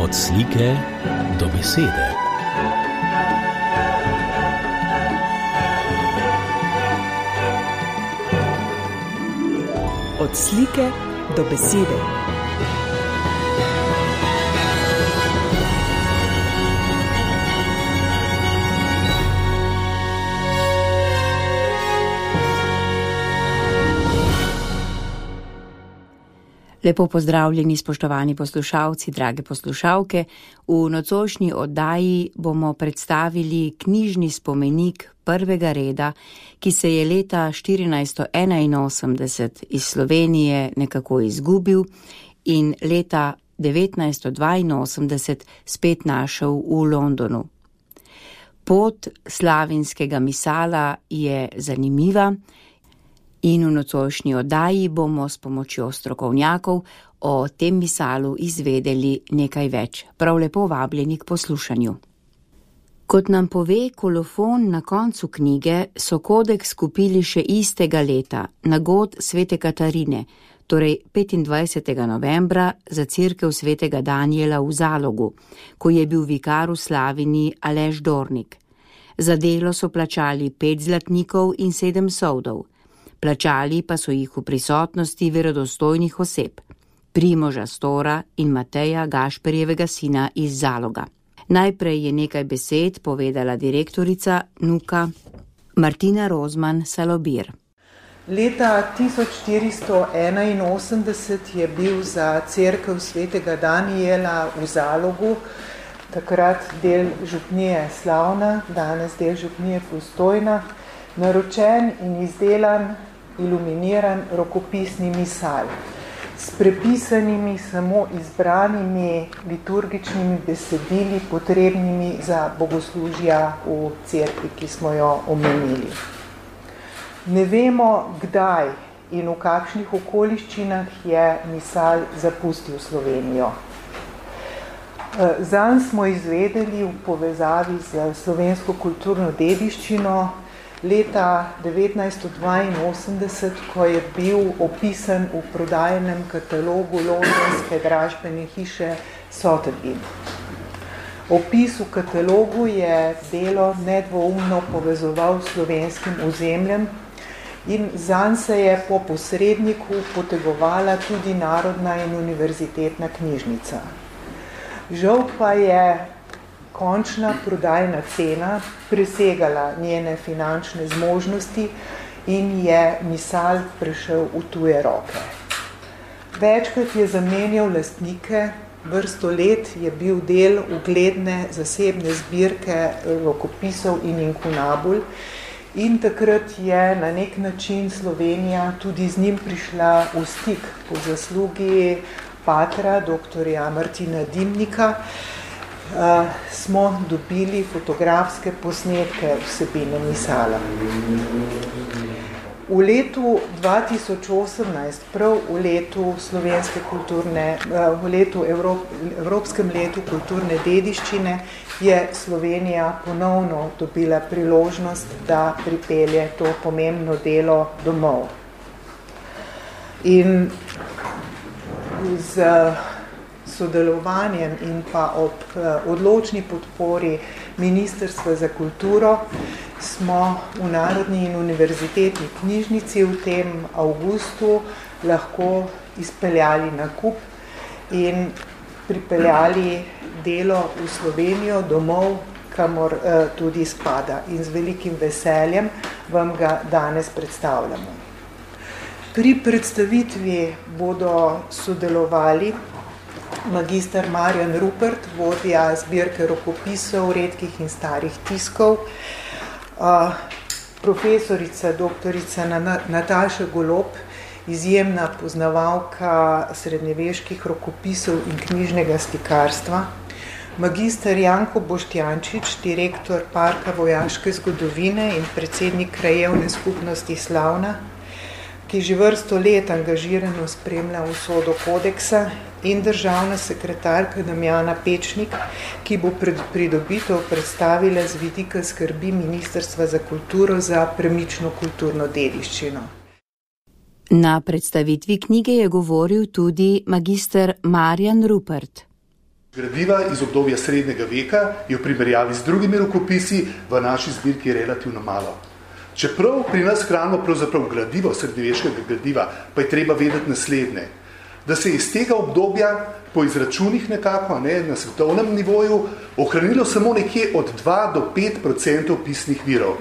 Od slike do besede. Od slike do besede. Lepo pozdravljeni, spoštovani poslušalci, drage poslušalke. V nocojšnji oddaji bomo predstavili knjižni spomenik prvega reda, ki se je leta 1481 iz Slovenije nekako izgubil in leta 1982 spet našel v Londonu. Pot slavinskega misala je zanimiva. In v nocojšnji oddaji bomo s pomočjo strokovnjakov o tem misalu izvedeli nekaj več. Prav lepo vabljeni k poslušanju. Kot nam pove kolofon na koncu knjige, so kodeks kupili še istega leta, na god svete Katarine, torej 25. novembra za cerkev svetega Danijela v Zalogu, ko je bil vikar v Slavini Aleš Dornik. Za delo so plačali 5 zlatnikov in 7 soldov. Plačali pa so jih v prisotnosti verodostojnih oseb, Primoža Stora in Mateja Gašperjevega sina iz Zaloga. Najprej je nekaj besed povedala direktorica NUK-a Martina Rozman Salobir. Leta 1481 je bil za cerkev svetega Danijela v Zalogu, takrat del župnije Slavna, danes del župnije Postojna, naročen in izdelan, iluminiran rokopisni misal s prepisanimi samo izbranimi liturgičnimi besedili, potrebnimi za bogoslužja v cerkvi, ki smo jo omenili. Ne vemo, kdaj in v kakšnih okoliščinah je misal zapustil Slovenijo. Zanj smo izvedeli v povezavi z slovensko kulturno dediščino leta 1982, ko je bil opisan v prodajnem katalogu londonske dražbene hiše Sotheby. Opis v katalogu je delo nedvoumno povezoval s slovenskim ozemljem in zanj se je po posredniku potegovala tudi Narodna in univerzitetna knjižnica. Žal pa je končna prodajna cena presegala njene finančne zmožnosti in je misal prešel v tuje roke. Večkrat je zamenjal lastnike, vrsto let je bil del ugledne zasebne zbirke rokopisov in inkunabul in takrat je na nek način Slovenija tudi z njim prišla v stik po zaslugi patra, doktorja Martina Dimnika. Smo dobili fotografske posnetke vsebine misala. V letu 2018, prav v letu slovenske kulturne, Evropskem letu kulturne dediščine, je Slovenija ponovno dobila priložnost, da pripelje to pomembno delo domov. In z sodelovanjem in pa ob odločni podpori Ministrstva za kulturo smo v Narodni in univerzitetni knjižnici v tem avgustu lahko izpeljali nakup in pripeljali delo v Slovenijo domov, kamor tudi spada. In z velikim veseljem vam ga danes predstavljamo. Pri predstavitvi bodo sodelovali magister Marjan Rupert, vodja zbirke rokopisov redkih in starih tiskov, profesorica doktorica Nataša Golob, izjemna poznavalka srednjeveških rokopisov in knjižnega slikarstva, magister Janko Boštjančič, direktor Parka vojaške zgodovine in predsednik krajevne skupnosti Slavna, ki že vrsto let angažirano spremlja usodo kodeksa, in državna sekretarka Damjana Pečnik, ki bo pridobitev predstavila z vidika skrbi Ministrstva za kulturo za premično kulturno dediščino. Na predstavitvi knjige je govoril tudi magister Marjan Rupert. Gradiva iz obdobja srednjega veka je v primerjavi z drugimi rokopisi v naši zbirki relativno malo. Čeprav pri nas hranimo pravzaprav gradivo, srednjeveškega gradiva, pa je treba vedeti naslednje, da se je iz tega obdobja po izračunih nekako na svetovnem nivoju ohranilo samo nekje od 2 do 5% pisnih virov.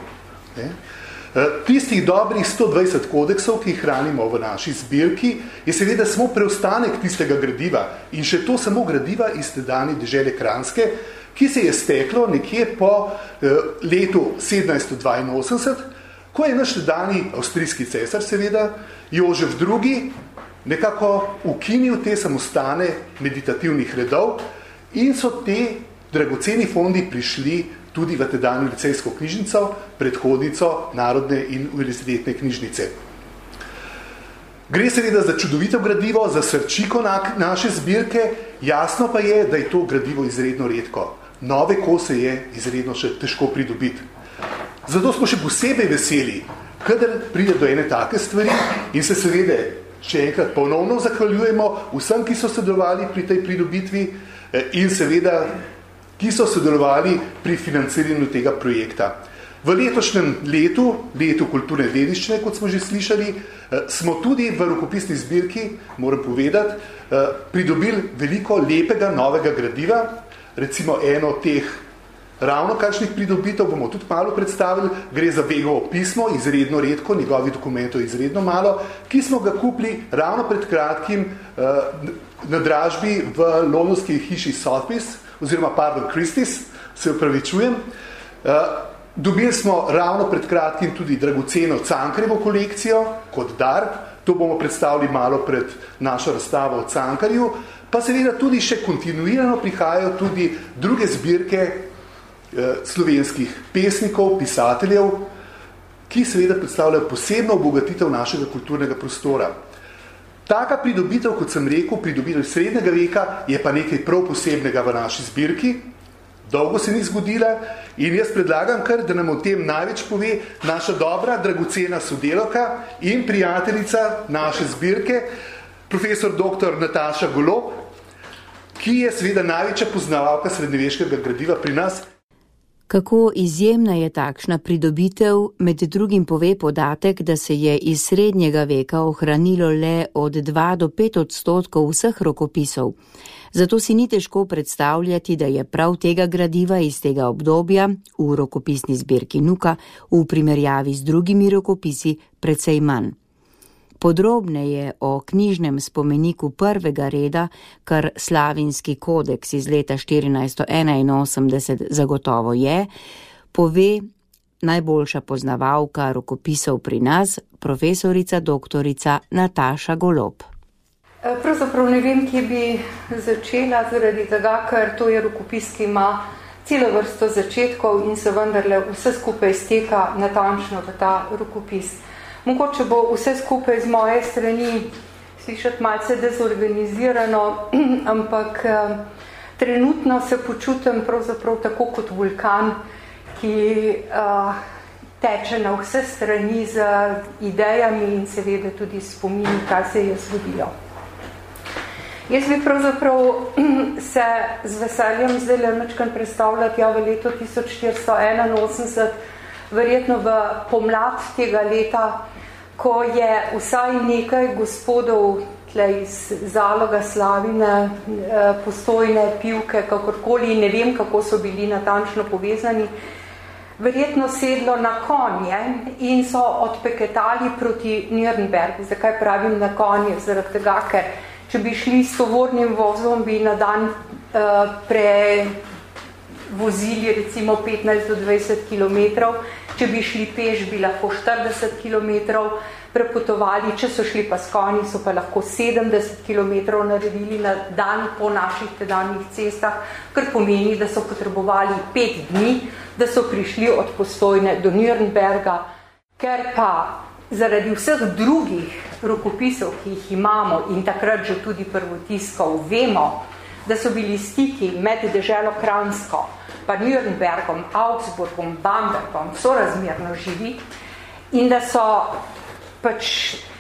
Tistih dobrih 120 kodeksov, ki jih hranimo v naši zbirki, je seveda samo preostanek tistega gradiva in še to samo gradiva iz tedanje dežele Kranjske, ki se je steklo nekje po letu 1782, ko je naš tedajni avstrijski cesar, seveda, Jožef II. Nekako ukinil te samostane meditativnih redov in so te dragoceni fondi prišli tudi v tedanjo licejsko knjižnico, predhodnico Narodne in univerzitetne knjižnice. Gre seveda za čudovito gradivo, za srčiko naše zbirke, jasno pa je, da je to gradivo izredno redko. Nove kose je izredno še težko pridobiti. Zato smo še posebej veseli, kadar pride do ene take stvari in se seveda še enkrat ponovno zahvaljujemo vsem, ki so sodelovali pri tej pridobitvi in seveda ki so sodelovali pri financiranju tega projekta. V letošnjem letu kulturne dediščine, kot smo že slišali, smo tudi v rokopisni zbirki, moram povedati, pridobili veliko lepega novega gradiva. Recimo eno teh ravno kakšnih pridobitev bomo tudi malo predstavili. Gre za Begovo pismo, izredno redko, njegovih dokumentov je izredno malo, ki smo ga kupili ravno pred kratkim na dražbi v londonski hiši Sotheby's, oziroma Christie's, se opravičujem. Dobili smo ravno pred kratkim tudi dragoceno Cankarjevo kolekcijo kot dar, to bomo predstavili malo pred našo razstavo o Cankarju, pa seveda tudi še kontinuirano prihajajo tudi druge zbirke slovenskih pesnikov, pisateljev, ki seveda predstavljajo posebno obogatitev našega kulturnega prostora. Taka pridobitev, kot sem rekel, pridobitev srednjega veka, je pa nekaj prav posebnega v naši zbirki. Dolgo se ni zgodila in jaz predlagam kar, da nam o tem največ pove naša dobra, dragocena sodelavka in prijateljica naše zbirke, profesor dr. Nataša Golob, ki je seveda največja poznavalka srednjeveškega gradiva pri nas. Kako izjemna je takšna pridobitev, med drugim pove podatek, da se je iz srednjega veka ohranilo le od 2 do 5% vseh rokopisov. Zato si ni težko predstavljati, da je prav tega gradiva iz tega obdobja v rokopisni zbirki Nuka v primerjavi z drugimi rokopisi precej manj. Podrobneje o knjižnem spomeniku prvega reda, kar Slavinski kodeks iz leta 1481 zagotovo je, pove najboljša poznavalka rokopisov pri nas, profesorica doktorica Nataša Golob. Pravzaprav ne vem, kje bi začela, zaradi tega, ker to je rokopis, ki ima celo vrsto začetkov in se vendarle vse skupaj steka natančno v ta rokopis. Mogoče bo vse skupaj z moje strani slišati malce dezorganizirano, ampak trenutno se počutim pravzaprav tako kot vulkan, ki teče na vse strani z idejami in seveda tudi spomini, kaj se je zgodilo. Jaz bi pravzaprav se z veseljem zdaj le predstavljati v letu 1481, verjetno v pomlad tega leta, ko je vsaj nekaj gospodov iz Zaloga, Slavine, Postojne, Pivke, kakorkoli, ne vem, kako so bili natančno povezani, verjetno sedlo na konje in so odpeketali proti Nürnbergu. Zakaj pravim na konje? Zaradi tega, ker če bi šli s tovornim vozom, bi na dan vozili recimo 15 do 20 kilometrov, če bi šli peš, bi lahko 40 kilometrov prepotovali, če so šli pa s konji, so pa lahko 70 kilometrov naredili na dan po naših tedanjih cestah, kar pomeni, da so potrebovali 5 dni, da so prišli od Postojne do Nürnberga, ker pa zaradi vseh drugih rokopisov, ki jih imamo in takrat že tudi prvotiskov, vemo, da so bili stiki med deželo Kranjsko, pa Nürnbergom, Augsburgom, Bambergom sorazmerno živi in da so pač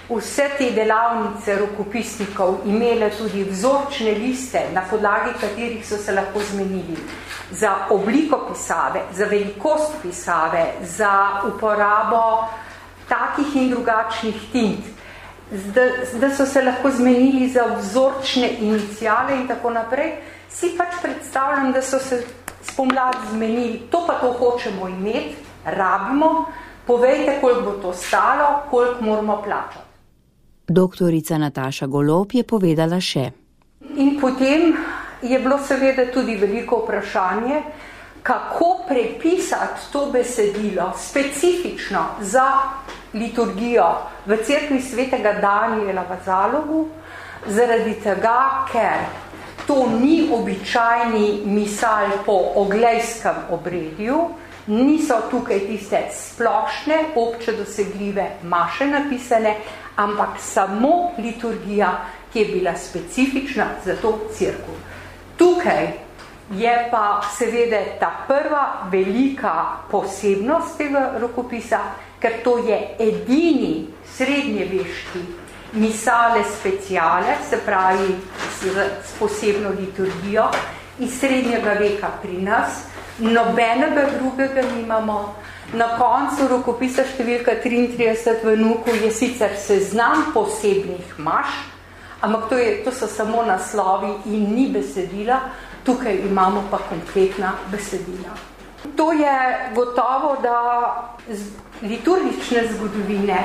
vse te delavnice rokopisnikov imele tudi vzorčne liste, na podlagi katerih so se lahko zmenili za obliko pisave, za velikost pisave, za uporabo takih in drugačnih tint, da so se lahko zmenili za vzorčne inicijale in tako naprej, si pač predstavljam, da so se spomladi zmenili, to pa to hočemo imeti, rabimo, povejte, koliko bo to stalo, koliko moramo plačati. Doktorica Nataša Golob je povedala še. In potem je bilo seveda tudi veliko vprašanje, kako prepisati to besedilo specifično za liturgijo v cerkvi svetega Danijela v Zalogu, zaradi tega, ker to ni običajni misal po oglejskem obredju, niso tukaj tiste splošne, obče dosegljive maše napisane, ampak samo liturgija, ki je bila specifična za to cerkev. Tukaj je pa seveda ta prva velika posebnost tega rokopisa, ker to je edini srednjeveški misale speciale, se pravi s posebno liturgijo iz srednjega veka pri nas, nobenega drugega nimamo. Na koncu rokopisa številka 33 v Nuku je sicer seznam posebnih maš, ampak to so samo naslovi in ni besedila, tukaj imamo pa kompletna besedila. To je gotovo, da z liturgične zgodovine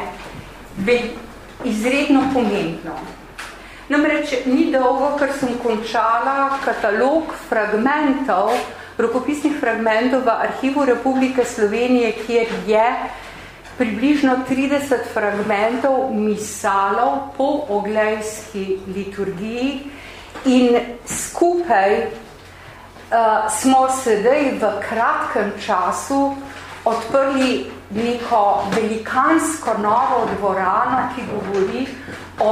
izredno pomembno. Namreč ni dolgo, ker sem končala katalog fragmentov, rokopisnih fragmentov v Arhivu Republike Slovenije, kjer je približno 30 fragmentov misalov po oglejski liturgiji in skupaj smo sedaj v kratkem času odprli neko velikansko novo dvorano, ki govori o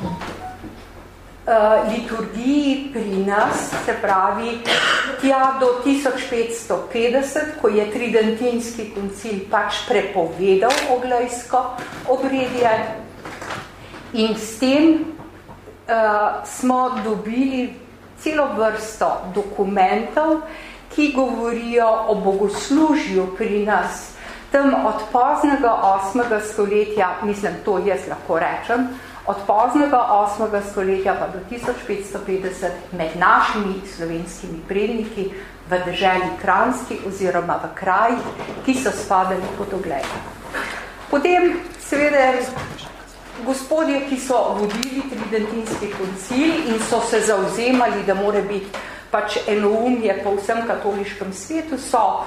liturgiji pri nas, se pravi tja do 1550, ko je Tridentinski koncil pač prepovedal oglejsko obredje in s tem smo dobili celo vrsto dokumentov, ki govorijo o bogoslužju pri nas tam od poznega 8. stoletja, mislim, to jaz lahko rečem, od poznega 8. stoletja pa do 1550 med našimi slovenskimi predniki v deželi Kranjski oziroma v krajih, ki so spadali pod ogled. Potem seveda gospodje, ki so vodili Tridentinski koncil in so se zavzemali, da mora biti pač enoumje po vsem katoliškem svetu, so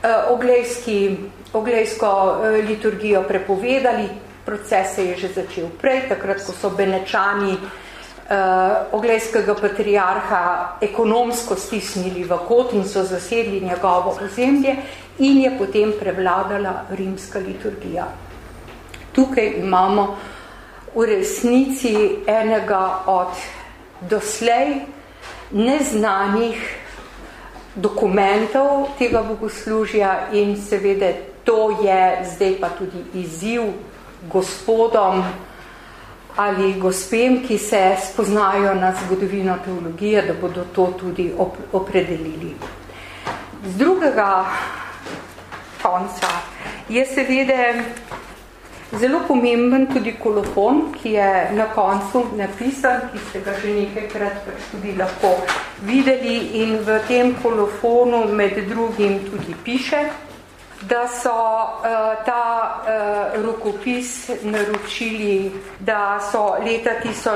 oglejsko liturgijo prepovedali. Proces se je že začel prej, takrat, ko so Benečani oglejskega patriarha ekonomsko stisnili v kot in so zasedli njegovo ozemlje in je potem prevladala rimska liturgija. Tukaj imamo v resnici enega od doslej neznanih dokumentov tega bogoslužja in seveda to je zdaj pa tudi izziv gospodom ali gospem, ki se spoznajo na zgodovino teologije, da bodo to tudi opredelili. Z drugega konca je seveda zelo pomemben tudi kolofon, ki je na koncu napisan, ki ste ga že nekajkrat tudi lahko videli in v tem kolofonu med drugim tudi piše, da so ta rokopis naročili, da so leta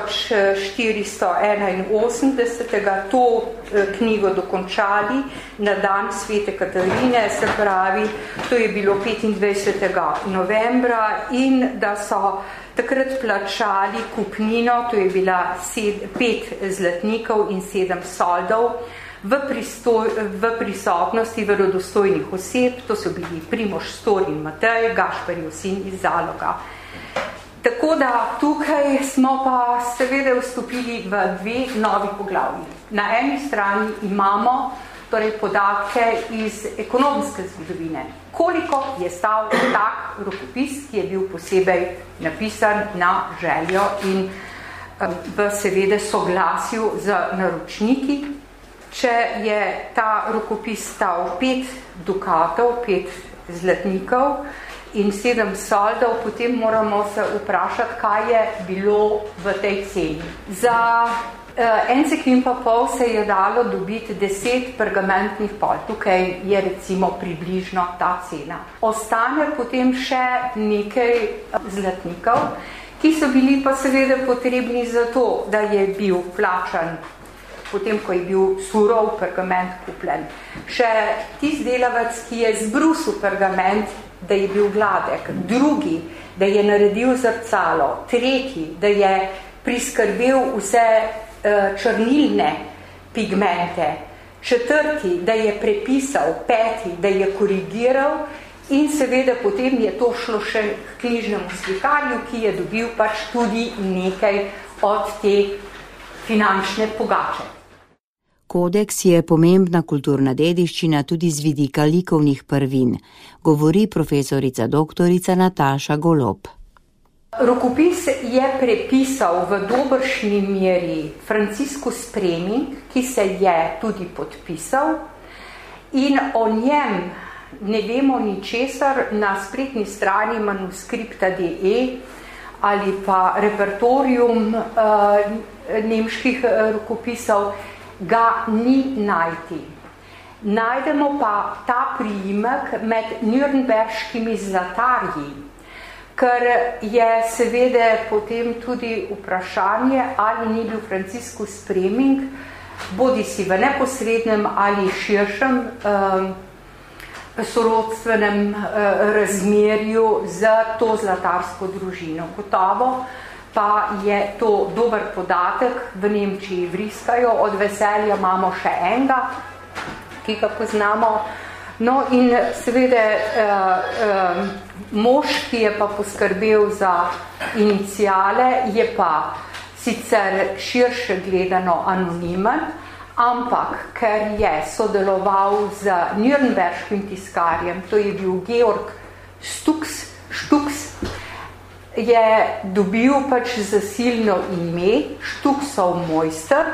1481 to knjigo dokončali na dan svete Katarine, se pravi, to je bilo 25. novembra in da so takrat plačali kupnino, to je bila 5 zlatnikov in 7 soldov, v prisotnosti verodostojnih oseb, to so bili Primož Stor in Matej, Gašperjev sin iz Zaloga. Tako da tukaj smo pa seveda vstopili v 2 novi poglavji. Na eni strani imamo torej podatke iz ekonomske zgodovine. Koliko je stal tak rokopis, ki je bil posebej napisan na željo in v seveda soglasju z naročniki. Če je ta rokopis stal 5 dukatov, 5 zlatnikov in 7 soldov, potem moramo se vprašati, kaj je bilo v tej ceni. Za 1 seklin pa pol se je dalo dobiti 10 pergamentnih pol. Tukaj je recimo približno ta cena. Ostane potem še nekaj zlatnikov, ki so bili pa seveda potrebni za to, da je bil plačan, potem ko je bil surov pergament kupljen. Še tisti delavec, ki je zbrusil pergament, da je bil gladek, drugi, da je naredil zrcalo, tretji, da je priskrbel vse črnilne pigmente, četrti, da je prepisal, peti, da je korigiral in seveda potem je to šlo še k knjižnemu slikarju, ki je dobil pač tudi nekaj od te finančne pogače. Kodeks je pomembna kulturna dediščina tudi z vidika likovnih prvin, govori profesorica doktorica Nataša Golob. Rokopis je prepisal v dobršni meri Franciscus Spreming, ki se je tudi podpisal in o njem ne vemo ničesar na spletni strani manuskripta.de ali pa repertorium nemških rokopisov ga ni najti. Najdemo pa ta priimek med nürnberškimi zlatarji, ker je seveda potem tudi vprašanje, ali ni bil Franciscus Spreming bodi si v neposrednem ali širšem sorodstvenem razmerju za to zlatarsko družino. Gotovo pa je to dober podatek, v Nemčiji vriskajo, od veselja imamo še enega, ki ga poznamo. No in seveda mož, ki je pa poskrbel za iniciale, je pa sicer širše gledano anonimen, ampak ker je sodeloval z nürnberškim tiskarjem, to je bil Georg Stux, je dobil pač zasilno ime Štuksov mojster.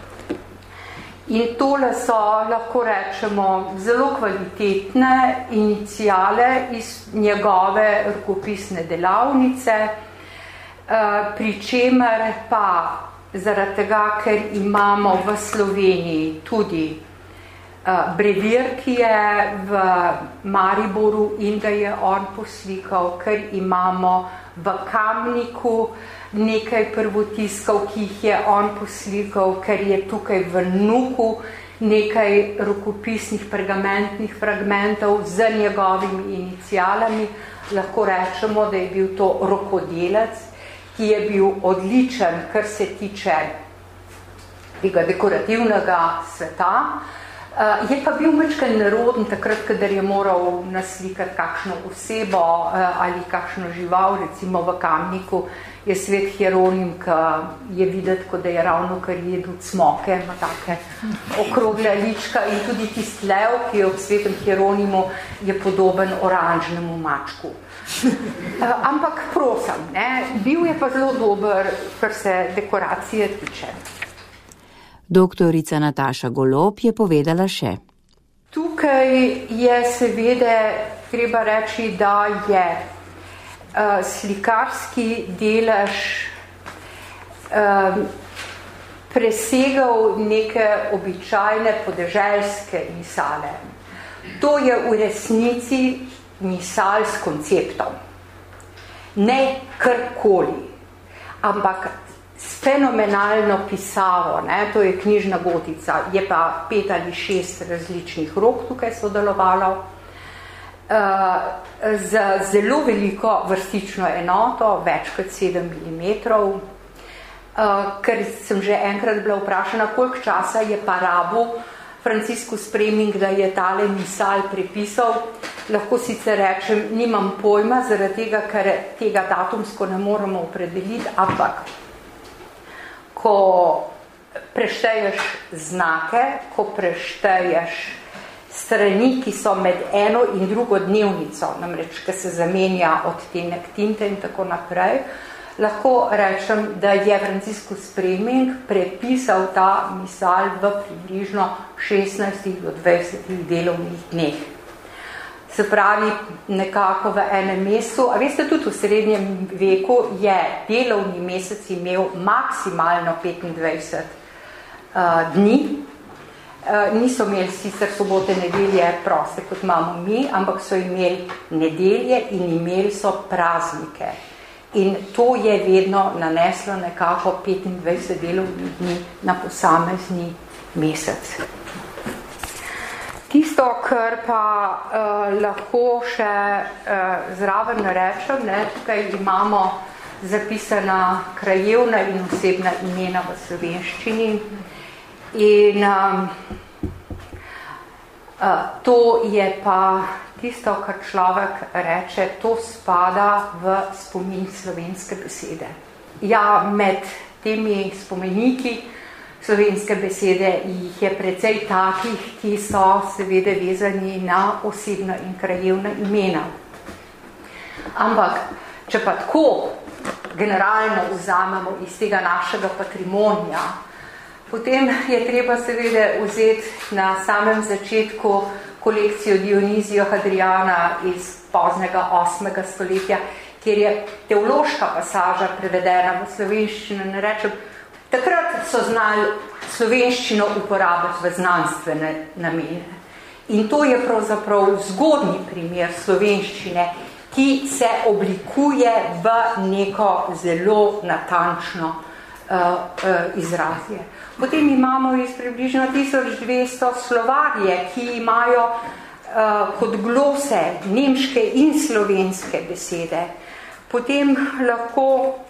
In tole so, lahko rečemo, zelo kvalitetne iniciale iz njegove rokopisne delavnice, pri čemer pa zaradi tega, ker imamo v Sloveniji tudi brevir, ki je v Mariboru in ga je on poslikal, ker imamo v Kamniku nekaj prvotiskov, ki jih je on poslikal, ker je tukaj v Nuku nekaj rokopisnih pergamentnih fragmentov z njegovimi inicialami. Lahko rečemo, da je bil to rokodelec, ki je bil odličen, kar se tiče tega dekorativnega sveta. Je pa bil majčkeno neroden takrat, kadar je moral naslikati kakšno osebo ali kakšno žival, recimo v Kamniku je svet Hieronim, ki je videti, kot da je ravno kar jedel cmoke, ima take okrogle lička in tudi tisti lev, ki je v svetem Hieronimu, je podoben oranžnemu mačku. Ampak prosim, bil je pa zelo dober, kar se dekoracije tiče. Doktorica Nataša Golob je povedala še. Tukaj je seveda treba reči, da je slikarski delež presegal neke običajne podeželske misale. To je v resnici misal s konceptom. Ne karkoli, ampak s fenomenalno pisavo, to je knjižna gotica, je pa 5 ali 6 različnih rok tukaj sodelovalo, z zelo veliko vrstično enoto, več kot 7 mm, ker sem že enkrat bila vprašana, koliko časa je pa rabil Franciscus Spreming, da je tale misal prepisal. Lahko sicer rečem, nimam pojma, zaradi tega, ker tega datumsko ne moremo opredeliti, ampak ko prešteješ znake, ko prešteješ strani, ki so med eno in drugo dnevnico, namreč, ki se zamenja odtenek tinte in tako naprej, lahko rečem, da je Franciscus Spreming prepisal ta misal v približno 16 do 20 delovnih dneh. Se pravi, nekako v enem mesecu, a veste, tudi v srednjem veku je delovni mesec imel maksimalno 25 dni. Niso imeli sicer sobote, nedelje proste, kot imamo mi, ampak so imeli nedelje in imeli so praznike. In to je vedno naneslo nekako 25 delovnih dni na posamezni mesec. Tisto, kar pa lahko še zraven rečem, tukaj imamo zapisana krajevna in osebna imena v slovenščini. In to je pa tisto, kar človek reče, to spada v spomin slovenske besede. Ja, med temi spomeniki slovenske besede jih je precej takih, ki so seveda vezani na osebna in krajevna imena. Ampak, če pa tako generalno vzamemo iz tega našega patrimonija, potem je treba seveda vzeti na samem začetku kolekcijo Dionizijo Hadriana iz poznega 8. stoletja, kjer je teološka pasaža prevedena v slovenščino. Ne rečem, takrat so znali slovenščino uporabiti v znanstvene namene. In to je pravzaprav zgodnji primer slovenščine, ki se oblikuje v neko zelo natančno izrazje. Potem imamo iz približno 1200 slovarje, ki imajo kot glose nemške in slovenske besede. Potem lahko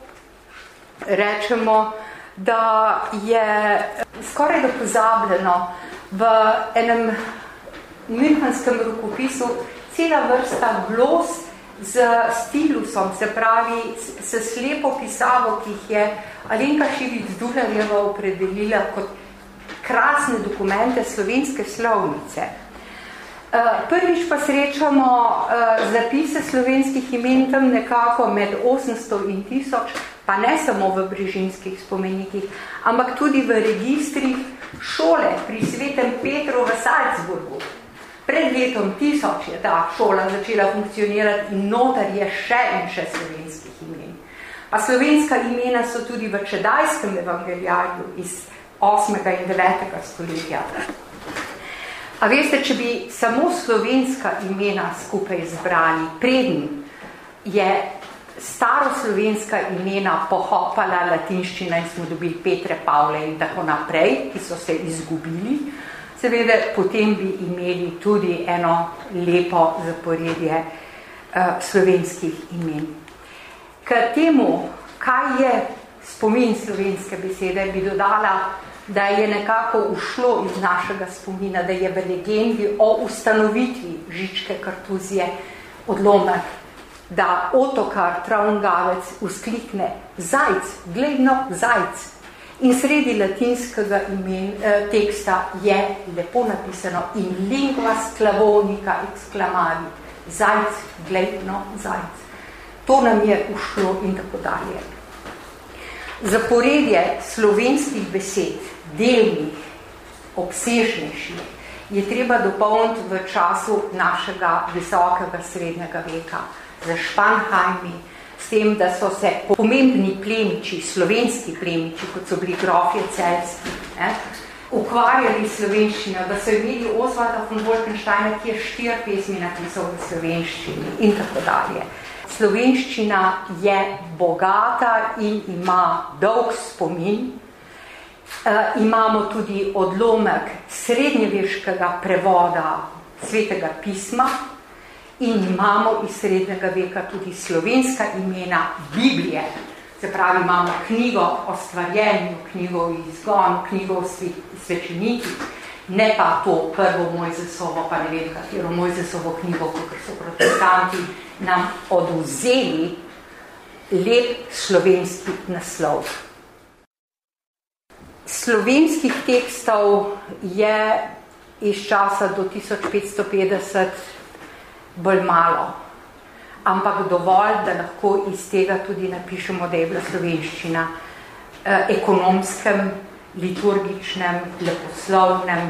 rečemo, da je skoraj da pozabljeno v enem münchenskem rokopisu cela vrsta glos z stilusom, se pravi s slepo pisavo, ki jih je Alenka Šivic-Dularjeva opredelila kot krasne dokumente slovenske slovnice. Prvič pa srečamo zapise slovenskih imen tam nekako med 800 in 1000, pa ne samo v brežinskih spomenikih, ampak tudi v registrih šole pri Svetem Petru v Salzburgu. Pred letom 1000 je ta šola začela funkcionirati in noter je še in še slovenskih imen. Pa slovenska imena so tudi v Čedajskem evangelijarju iz 8. in 9. stoletja. A veste, če bi samo slovenska imena skupaj zbrali, preden je staroslovenska imena pohopala latinščina in smo dobili Petre, Pavle in tako naprej, ki so se izgubili, seveda potem bi imeli tudi eno lepo zaporedje slovenskih imen. K temu, kaj je spomin slovenske besede, bi dodala, da je nekako ušlo iz našega spomina, da je v legendi o ustanovitvi Žičke kartuzije odlomek, da Otokar Traungavec vzklikne zajc, gledno zajc. In sredi latinskega teksta je lepo napisano in lingua sclavonica exclamavi, zajc, gledno zajc. To nam je ušlo in tako dalje. Zaporedje slovenskih besed, delnih, obsežnejših, je treba dopolniti v času našega visokega srednjega veka za Španhajmi, s tem, da so se pomembni plemiči, slovenski plemiči, kot so bili grofje celjski, ukvarjali slovenščino, da so imeli Osvalda von Wolkensteina, ki je 4 pesmi napisal v slovenščini in tako dalje. Slovenščina je bogata in ima dolg spomin. Imamo tudi odlomek srednjeveškega prevoda Svetega pisma in imamo iz srednjega veka tudi slovenska imena Biblije. Se pravi, imamo knjigo o stvarjenju, knjigo o izgonu, knjigo o svečenikih, ne pa to prvo Mojzesovo, pa ne vem, katero Mojzesovo knjigo, kakor so protestanti nam odvzeli lep slovenski naslov. slovenskih tekstov je iz časa do 1550 bolj malo, ampak dovolj, da lahko iz tega tudi napišemo, da je bila slovenščina ekonomskem, liturgičnem, leposlovnem,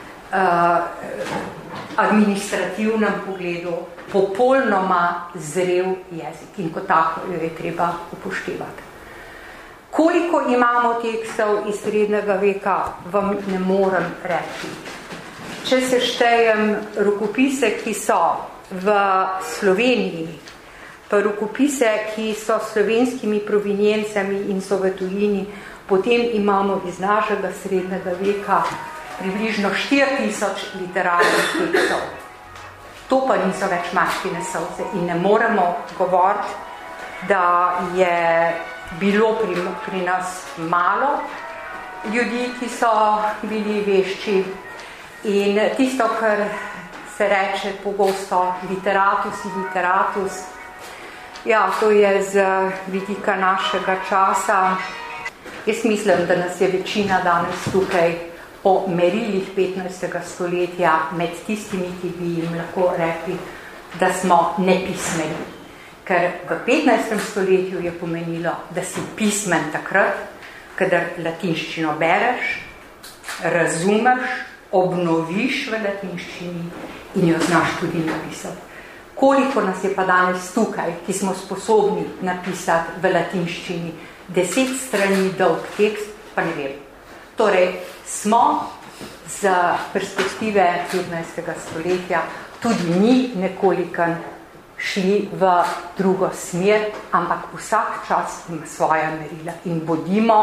administrativnem pogledu popolnoma zrel jezik in kot tako jo je treba upoštevati. Koliko imamo tekstov iz srednjega veka, vam ne morem reči. Če se štejem rokopise, ki so v Sloveniji, pa rokopise, ki so slovenskimi provinjencami in so v tujini, potem imamo iz našega srednjega veka približno 4000 literarnih tekstov. To pa niso več mačkine solze in ne moremo govoriti, da je bilo pri nas malo ljudi, ki so bili vešči in tisto, kar se reče pogosto literatus in literatus, ja, to je z vidika našega časa. Jaz mislim, da nas je večina danes tukaj po merilih 15. stoletja med tistimi, ki bi jim lahko rekli, da smo nepismeni. Ker v 15. stoletju je pomenilo, da si pismen takrat, kadar latinščino bereš, razumeš, obnoviš v latinščini in jo znaš tudi napisati. Koliko nas je pa danes tukaj, ki smo sposobni napisati v latinščini 10 strani dolg tekst, pa ne vem. Torej, smo z perspektive 15. stoletja tudi mi nekolikan šli v drugo smer, ampak vsak čas ima svoja merila in bodimo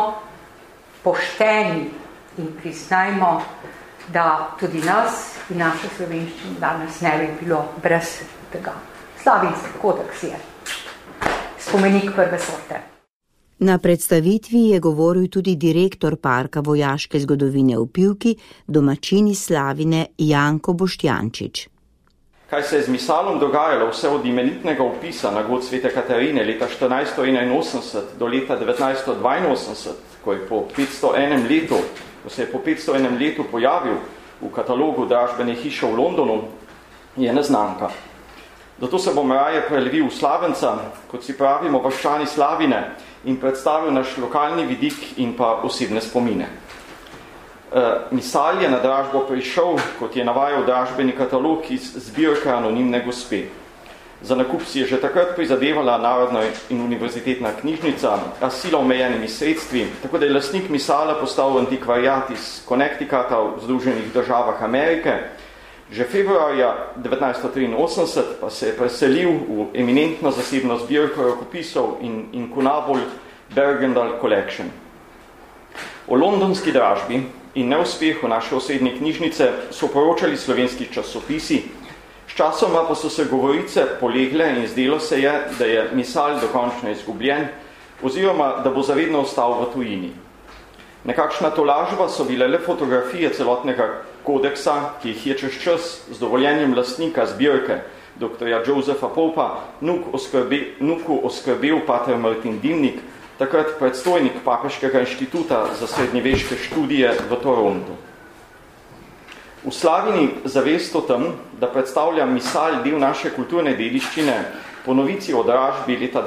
pošteni in priznajmo, da tudi nas in naša slovenščina danes ne bi bilo brez tega. Slavinski kodeks je spomenik prve sorte. Na predstavitvi je govoril tudi direktor Parka vojaške zgodovine v Pivki, domačini Slavine Janko Boštjančič. Kaj se je z misalom dogajalo vse od imenitnega opisa na god Svete Katarine leta 1481 do leta 1982, ko se je po 501 letu pojavil v katalogu dražbene hiše v Londonu, je neznanka. Zato se bom raje prelevil v Slavenca, kot si pravimo vaščani Slavine, in predstavil naš lokalni vidik in pa osebne spomine. Misal je na dražbo prišel, kot je navajal dražbeni katalog iz zbirke Anonimne gospe. Za nakup si je že takrat prizadevala Narodna in univerzitetna knjižnica, a sila omejenimi sredstvi, tako da je lastnik misala postal antikvariat iz Connecticuta v Združenih državah Amerike. Že februarja 1983 pa se je preselil v eminentno zasebno zbirko rokopisov in Incunabul Bergendal Collection. O londonski dražbi in neuspehu naše osrednje knjižnice so poročali slovenski časopisi, sčasoma pa so se govorice polegle in zdelo se je, da je misal dokončno izgubljen, oziroma da bo zavedno ostal v tujini. Nekakšna tolažba so bile le fotografije celotnega kodeksa, ki jih je čez čas z dovoljenjem lastnika zbirke, dr. Josefa Popa, nuku oskrbel pater Martin Dimnik, takrat predstojnik Papeškega inštituta za srednjeveške študije v Torontu. V Slavini zavest o tem, da predstavlja misal del naše kulturne dediščine, po novici o dražbi leta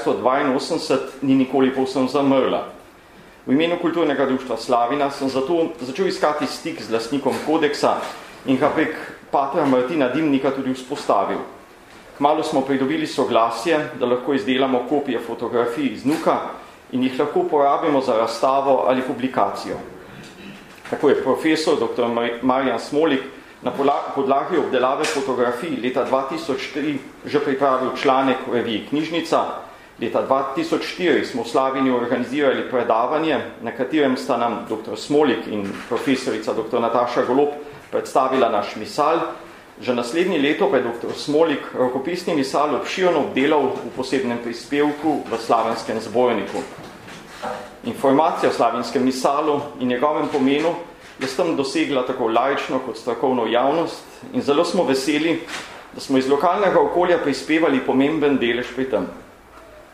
1982 ni nikoli povsem zamrla. V imenu kulturnega društva Slavina sem zato začel iskati stik z lastnikom kodeksa in ga prek patra Martina Dimnika tudi vzpostavil. Kmalu smo pridobili soglasje, da lahko izdelamo kopije fotografij iz nuka in jih lahko uporabimo za razstavo ali publikacijo. Tako je profesor dr. Marjan Smolik na podlagi obdelave fotografij leta 2003 že pripravil članek v reviji Knjižnica. Leta 2004 smo v Slavini organizirali predavanje, na katerem sta nam dr. Smolik in profesorica dr. Nataša Golob predstavila naš misal. Že naslednje leto pa je dr. Smolik rokopisni misal obširno obdelal v posebnem prispevku v Slavenskem zborniku. Informacija o slavinskem misalu in njegovem pomenu je s tem dosegla tako laično kot strokovno javnost in zelo smo veseli, da smo iz lokalnega okolja prispevali pomemben delež pri tem.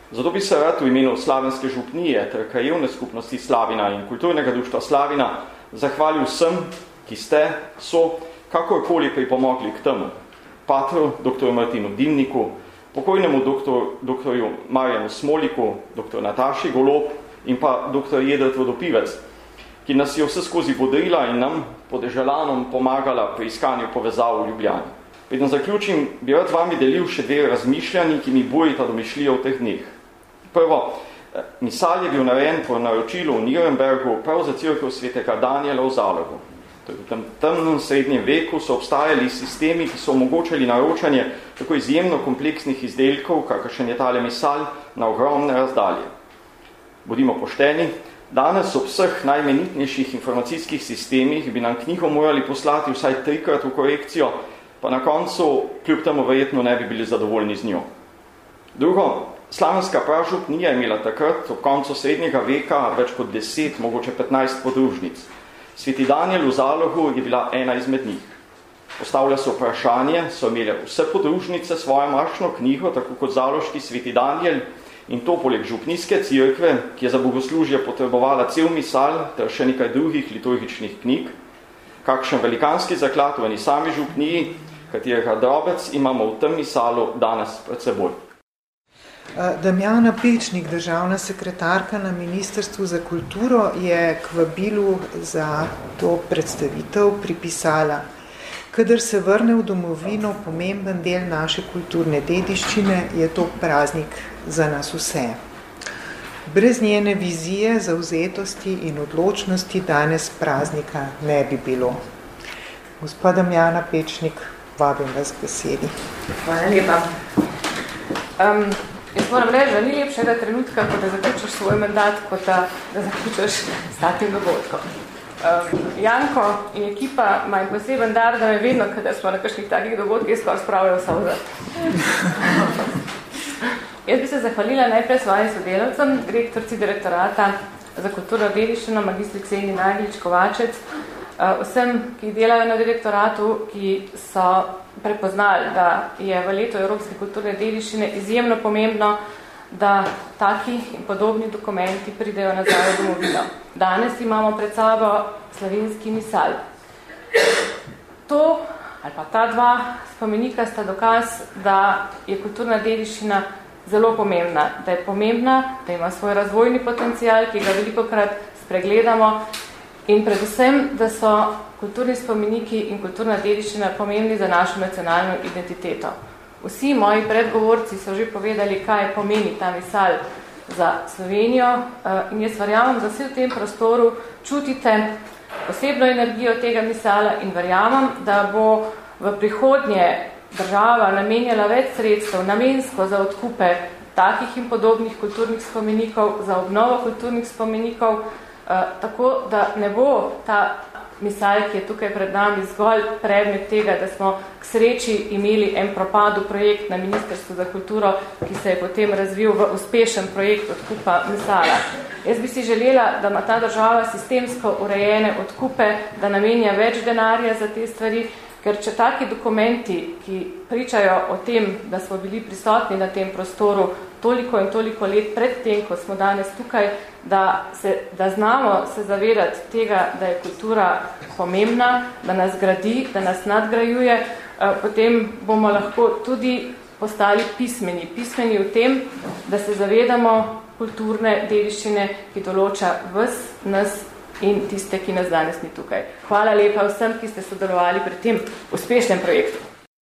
Zato bi se rad v imenu Slavenske župnije ter krajevne skupnosti Slavina in kulturnega društva Slavina zahvalil vsem, ki ste, so, kakorkoli pripomogli k temu. Patru, dr. Martinu Dimniku, pokojnemu doktorju Marjanu Smoliku, dr. Nataši Golob in pa dr. Jedrt Vodopivec, ki nas je vse skozi bodrila in nam, podeželanom, pomagala pri iskanju povezav v Ljubljani. Preden zaključim, bi rad vami delil še dve razmišljanji, ki mi bojita domišljijo v teh dneh. Prvo, misal je bil narejen po naročilu v Nürnbergu prav za cerkev svetega Danijela v Zalogu. V tem temnem srednjem veku so obstajali sistemi, ki so omogočali naročanje tako izjemno kompleksnih izdelkov, kakršen je tale misal, na ogromne razdalje. Bodimo pošteni, danes ob vseh najmenitnejših informacijskih sistemih bi nam knjigo morali poslati vsaj 3-krat v korekcijo, pa na koncu kljub temu verjetno ne bi bili zadovoljni z njo. Drugo, Slavenska pražupnija je imela takrat ob koncu srednjega veka več kot 10, mogoče 15 podružnic. Sveti Danijel v Zalogu je bila ena izmed njih. Postavlja se vprašanje, so imele vse podružnice svojo mašno knjigo, tako kot zaloški sveti Danijel, in to poleg župnijske cerkve, ki je za bogoslužje potrebovala cel misal ter še nekaj drugih liturgičnih knjig, kakšen velikanski zaklad v eni sami župniji, katerega drobec imamo v tem misalu danes pred seboj. Damjana Pečnik, državna sekretarka na Ministrstvu za kulturo, je k vabilu za to predstavitev pripisala: kadar se vrne v domovino pomemben del naše kulturne dediščine, je to praznik za nas vse. Brez njene vizije, zavzetosti in odločnosti danes praznika ne bi bilo. Gospa Damjana Pečnik, vabim vas k besedi. Hvala lepa. Jaz moram reči, da ni lepšega trenutka, ko da zaključiš svoj mandat, kot da zaključiš s takim dogodkom. Janko in ekipa ima poseben dar, da me vedno, kadar smo na kakšnih takih dogodkih, skoraj spravljajo solze. Jaz bi se zahvalila najprej svojim sodelavcem, direktorci direktorata za kulturno dediščino, magistrici Eni Naglič Kovačec, vsem, ki delajo na direktoratu, ki so prepoznali, da je v letu Evropske kulturne dediščine izjemno pomembno, da taki in podobni dokumenti pridejo nazaj v domovino. Danes imamo pred sabo slovenski misal. To, ali pa ta dva spomenika sta dokaz, da je kulturna dediščina zelo pomembna, da ima svoj razvojni potencial, ki ga velikokrat spregledamo, in predvsem, da so kulturni spomeniki in kulturna dediščina pomembni za našo nacionalno identiteto. Vsi moji predgovorci so že povedali, kaj pomeni ta misal za Slovenijo, in jaz verjamem, da vsi v tem prostoru čutite posebno energijo tega misala in verjamem, da bo v prihodnje država namenjala več sredstev namensko za odkupe takih in podobnih kulturnih spomenikov, za obnovo kulturnih spomenikov, tako da ne bo ta misal, ki je tukaj pred nami, zgolj predmet tega, da smo k sreči imeli en propadu projekt na Ministrstvu za kulturo, ki se je potem razvil v uspešen projekt odkupa misala. Jaz bi si želela, da ima ta država sistemsko urejene odkupe, da namenja več denarja za te stvari, ker če taki dokumenti, ki pričajo o tem, da smo bili prisotni na tem prostoru toliko in toliko let pred tem, ko smo danes tukaj, da znamo se zavedati tega, da je kultura pomembna, da nas gradi, da nas nadgrajuje, potem bomo lahko tudi postali pismeni. Pismeni v tem, da se zavedamo kulturne dediščine, ki določa ves nas in tiste, ki nas danes ni tukaj. Hvala lepa vsem, ki ste sodelovali pri tem uspešnem projektu.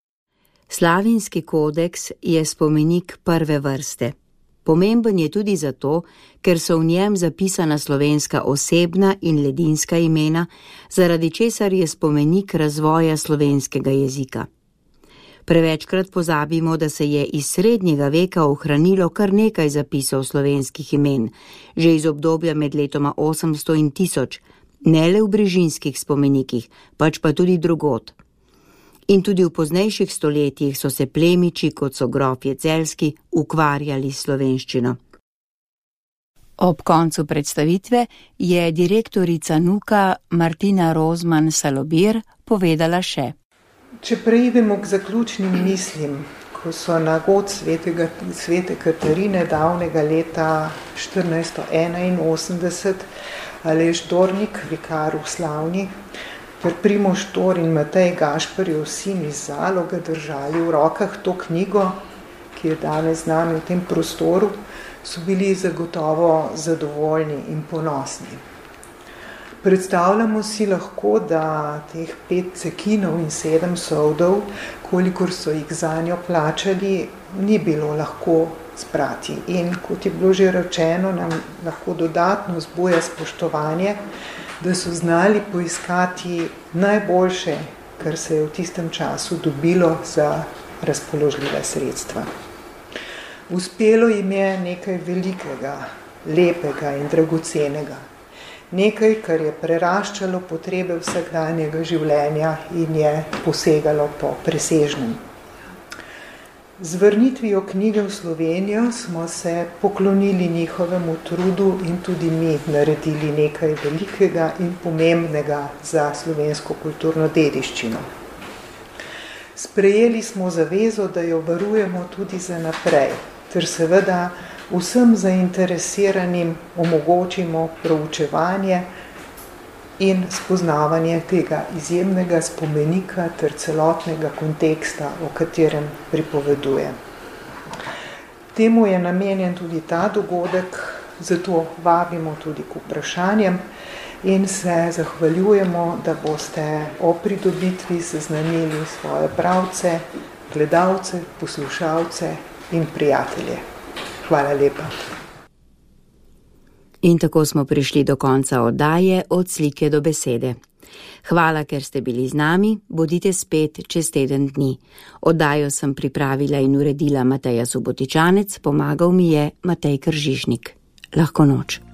Slavinski kodeks je spomenik prve vrste. Pomemben je tudi zato, ker so v njem zapisana slovenska osebna in ledinska imena, zaradi česar je spomenik razvoja slovenskega jezika. Prevečkrat pozabimo, da se je iz srednjega veka ohranilo kar nekaj zapisov slovenskih imen, že iz obdobja med letoma 800 in 1000, ne le v brežinskih spomenikih, pač pa tudi drugod. In tudi v poznejših stoletjih so se plemiči, kot so grofje Celjski, ukvarjali s slovenščino. Ob koncu predstavitve je direktorica NUK-a Martina Rozman Salobir povedala še: Če preidemo k zaključnim mislim, ko so na god svete Katarine davnega leta 1481 Aleš Dornik, vikar v Slavni, ter Primož Tor in Matej Gašperjev sin iz Zaloga držali v rokah to knjigo, ki je danes z nami v tem prostoru, so bili zagotovo zadovoljni in ponosni. Predstavljamo si lahko, da teh 5 cekinov in 7 soldov, kolikor so jih zanjo plačali, ni bilo lahko zbrati. In kot je bilo že rečeno, nam lahko dodatno vzbuja spoštovanje, da so znali poiskati najboljše, kar se je v tistem času dobilo za razpoložljiva sredstva. Uspelo jim je nekaj velikega, lepega in dragocenega. Nekaj, kar je preraščalo potrebe vsakdanjega življenja in je posegalo po presežnem. Z vrnitvijo knjige v Slovenijo smo se poklonili njihovemu trudu in tudi mi naredili nekaj velikega in pomembnega za slovensko kulturno dediščino. Sprejeli smo zavezo, da jo varujemo tudi za naprej, ter seveda vsem zainteresiranim omogočimo proučevanje in spoznavanje tega izjemnega spomenika ter celotnega konteksta, o katerem pripoveduje. Temu je namenjen tudi ta dogodek, zato vabimo tudi k vprašanjem in se zahvaljujemo, da boste o pridobitvi seznanili svoje bralce, gledalce, poslušalce in prijatelje. Hvala lepa. In tako smo prišli do konca oddaje Od slike do besede. Hvala, ker ste bili z nami, bodite spet čez teden dni. Oddajo sem pripravila in uredila Mateja Subotičanec, pomagal mi je Matej Kržižnik. Lahko noč.